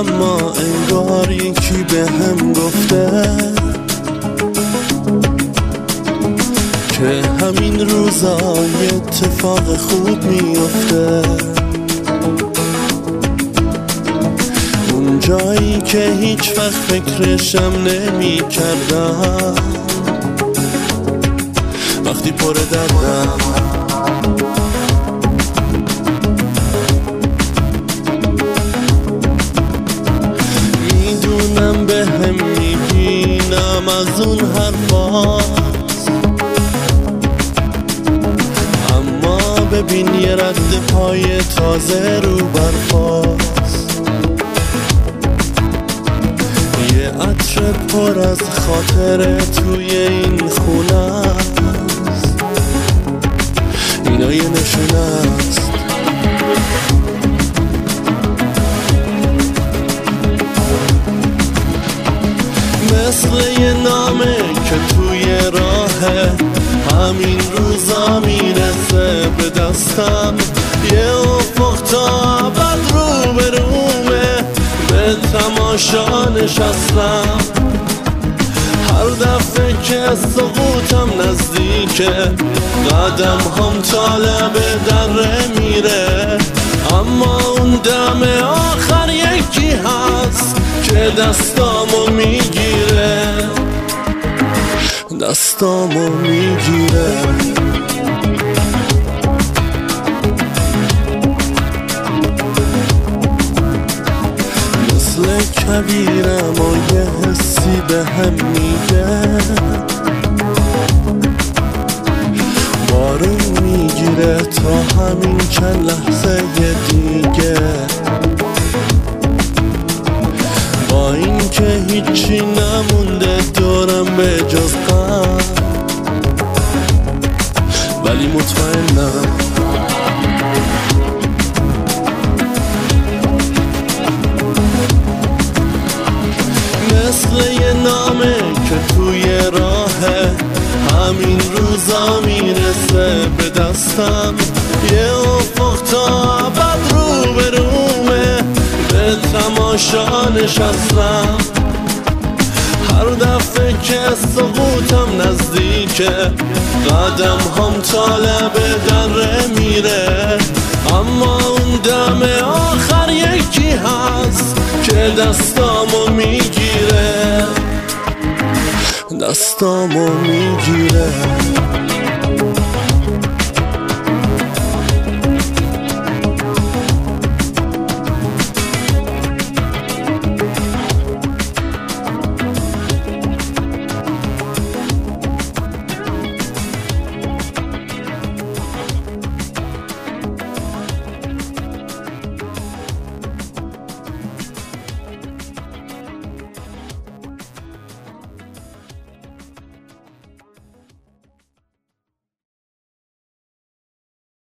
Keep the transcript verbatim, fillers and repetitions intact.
اما انگار یکی به هم گفته که همین روزا یه اتفاق خوب میفته. اون جایی که هیچ وقت فکرشم نمی کردم وقتی پر دردم میدونم به هم میبینم از اون حرفاست، اما ببین یه رد پای تازه رو برفاست، یه عطر پر از خاطره توی این خونه است، اینا یه نشونه است. مثل یه نامه که توی راه همین روزا میرسه به دستم، یه افق تا ابد رو به رومه، به تماشا نشستم. هر دفعه که سقوطم نزدیکه قدم هم طالب دره میره، اما اون دم آخر یکی هست که دستامو میگیره، دستامو میگیره. مثل کبیرم و یه حسی به هم میگه، بارون میگیره تا همین چند لحظه دیگه، با این که هیچی نمونده دورم به جز غم، ولی مطمئنم مثل یه نامه که توی راه همین روزا میرسه به دستم، یه افق تا ابد رو به رومه، به تماشا نشستم. هر دفعه که سقوطم نزدیکه قدم هم طالب دره میره، اما اون دم آخر یکی هست که دستامو میگیره، دستامو میگیره.